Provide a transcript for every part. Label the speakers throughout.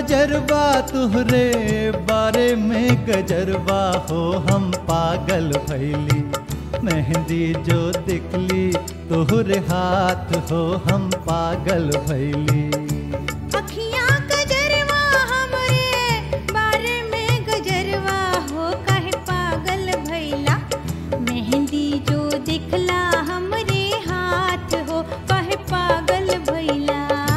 Speaker 1: कजरवा तुहरे बारे में गजरवा हो हम पागल भैली। मेहंदी जो दिखली तुहरे हाथ हो हम पागल भैली।
Speaker 2: अखियाँ गजरवा हमरे बारे में गजरवा हो कहे पागल भैला। मेहंदी जो दिखला हमरे हाथ हो कहे पागल भैला।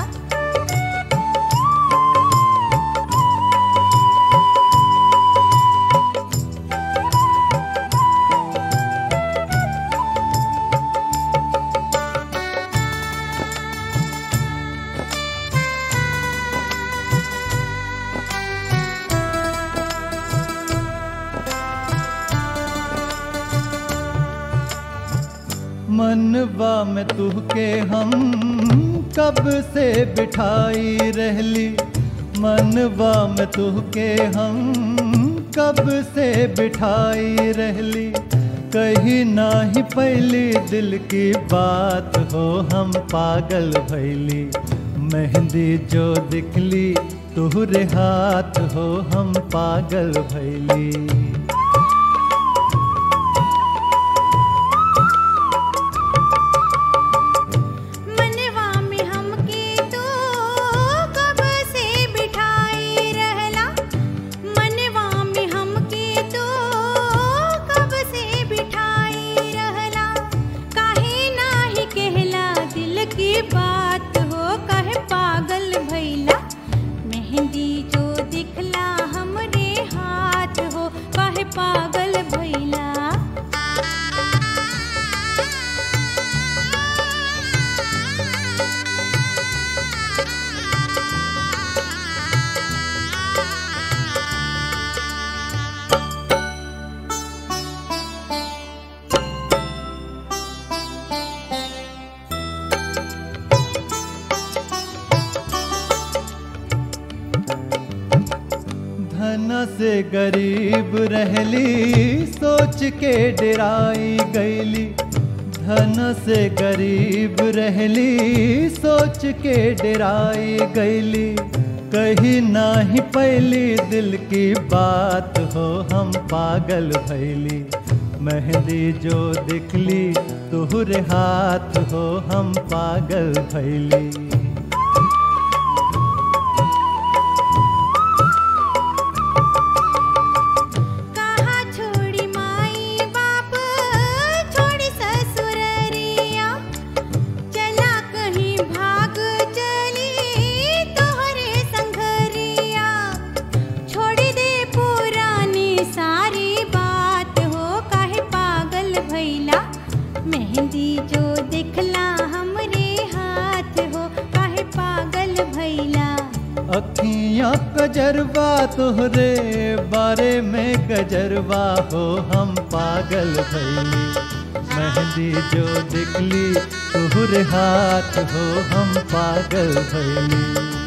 Speaker 1: मनवा में तुहके हम कब से बिठाई रहली। मनवा में तुहके हम कब से बिठाई रहली। कही नाही पहली दिल की बात हो हम पागल भैली। मेहंदी जो दिखली तुहरे हाथ हो हम पागल भैली।
Speaker 2: बात हो कहे पागल भैला। मेहंदी जो दिखला हमरे हाथ हो कहे पागल भैला।
Speaker 1: धन से गरीब रहली सोच के डराई गईली। धन से गरीब रहली सोच के डराई गईली। कही नाही पहली दिल की बात हो हम पागल भैली। मेहंदी जो दिखली तुहरे हाथ हो हम पागल भैली।
Speaker 2: मेहंदी जो दिखला हमरे हाथ हो काहे पागल भैला।
Speaker 1: अखियाँ कजरवा तुहरे बारे में गजरवा हो हम पागल भैली। मेहंदी जो दिखली तुहरे हाथ हो हम पागल भैली।